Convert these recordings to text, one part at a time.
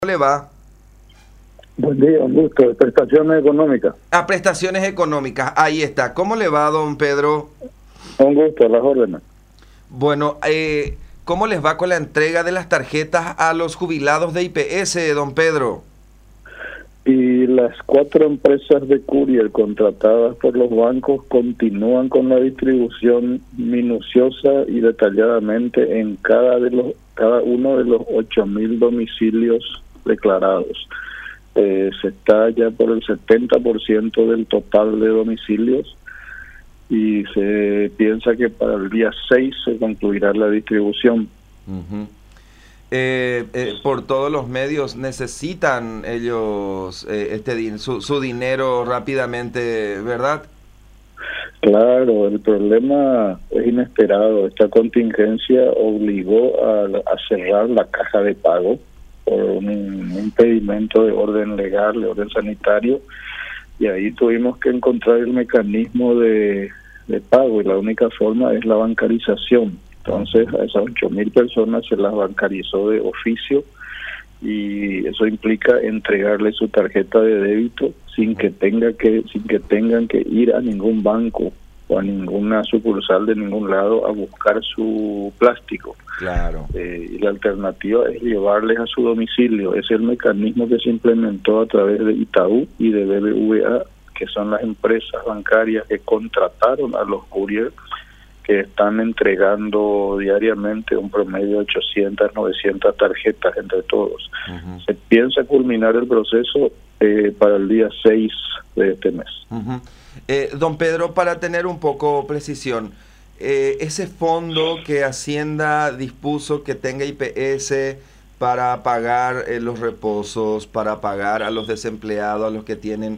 ¿Cómo le va? Buen día, un gusto. De prestaciones económicas. A prestaciones económicas, ahí está. ¿Cómo le va, don Pedro? Un gusto, a las órdenes. Bueno, ¿cómo les va con la entrega de las tarjetas a los jubilados de IPS, don Pedro? Y las 4 empresas de courier contratadas por los bancos continúan con la distribución minuciosa y detalladamente en cada uno de los 8.000 domicilios declarados. Se está ya por el 70% del total de domicilios y se piensa que para el día 6 se concluirá la distribución. Ujú. Por todos los medios necesitan ellos su dinero rápidamente, ¿verdad? Claro, el problema es inesperado. Esta contingencia obligó a cerrar la caja de pago por un impedimento de orden legal, de orden sanitario, y ahí tuvimos que encontrar el mecanismo de pago, y la única forma es la bancarización. Entonces a esas 8.000 personas se las bancarizó de oficio, y eso implica entregarle su tarjeta de débito sin que tengan que ir a ningún banco o a ninguna sucursal de ningún lado a buscar su plástico. Claro. Y la alternativa es llevarles a su domicilio. Es el mecanismo que se implementó a través de Itaú y de BBVA, que son las empresas bancarias que contrataron a los couriers, que están entregando diariamente un promedio de 800, 900 tarjetas entre todos. Uh-huh. Se piensa culminar el proceso para el día 6 de este mes. Uh-huh. Don Pedro, para tener un poco precisión, ese fondo que Hacienda dispuso que tenga IPS para pagar los reposos, para pagar a los desempleados, a los que tienen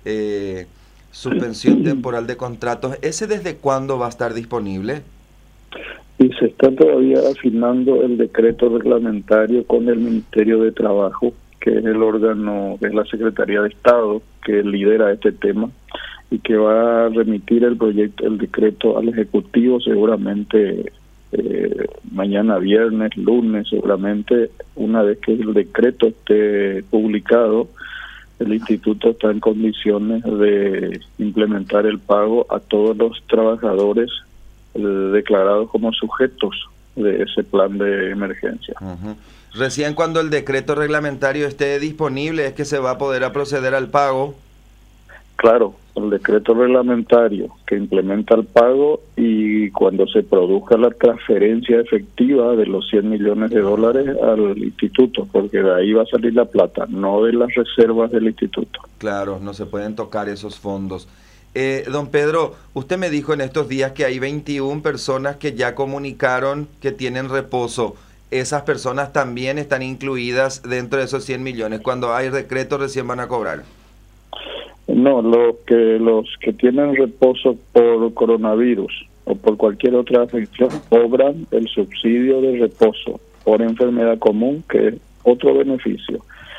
suspensión temporal de contratos, ¿ese desde cuándo va a estar disponible? Y se está todavía afinando el decreto reglamentario con el Ministerio de Trabajo, que es el órgano, que es la Secretaría de Estado que lidera este tema y que va a remitir el decreto al Ejecutivo seguramente mañana viernes, lunes, seguramente. Una vez que el decreto esté publicado, el instituto está en condiciones de implementar el pago a todos los trabajadores declarados como sujetos de ese plan de emergencia. Uh-huh. Recién cuando el decreto reglamentario esté disponible es que se va a poder proceder al pago. Claro, el decreto reglamentario que implementa el pago, y cuando se produzca la transferencia efectiva de los 100 millones de dólares al instituto, porque de ahí va a salir la plata, no de las reservas del instituto. Claro, no se pueden tocar esos fondos. Don Pedro, usted me dijo en estos días que hay 21 personas que ya comunicaron que tienen reposo. ¿Esas personas también están incluidas dentro de esos 100 millones? Cuando hay decreto recién van a cobrar. No, los que tienen reposo por coronavirus o por cualquier otra afección cobran el subsidio de reposo por enfermedad común, que es otro beneficio.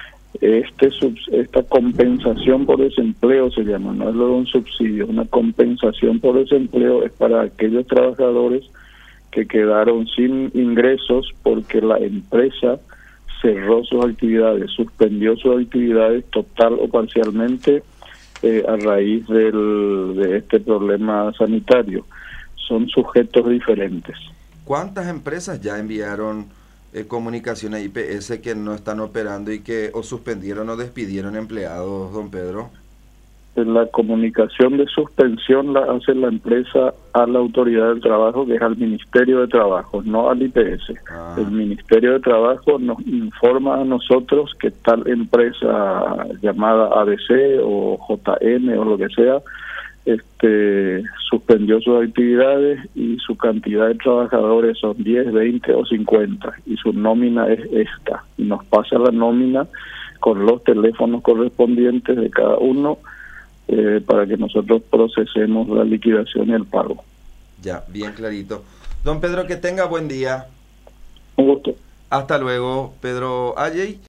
Esta compensación por desempleo se llama, no es lo de un subsidio. Una compensación por desempleo es para aquellos trabajadores que quedaron sin ingresos porque la empresa cerró sus actividades, suspendió sus actividades total o parcialmente a raíz de este problema sanitario. Son sujetos diferentes. ¿Cuántas empresas ya enviaron comunicación a IPS que no están operando y que o suspendieron o despidieron empleados, don Pedro? La comunicación de suspensión la hace la empresa a la Autoridad del Trabajo, que es al Ministerio de Trabajo, no al IPS. El Ministerio de Trabajo nos informa a nosotros que tal empresa llamada ABC o JM o lo que sea, suspendió sus actividades y su cantidad de trabajadores son 10, 20 o 50 y su nómina es esta. Y nos pasa la nómina con los teléfonos correspondientes de cada uno, para que nosotros procesemos la liquidación y el pago. Ya, bien clarito. Don Pedro, que tenga buen día. Un gusto. Hasta luego, Pedro Ayey.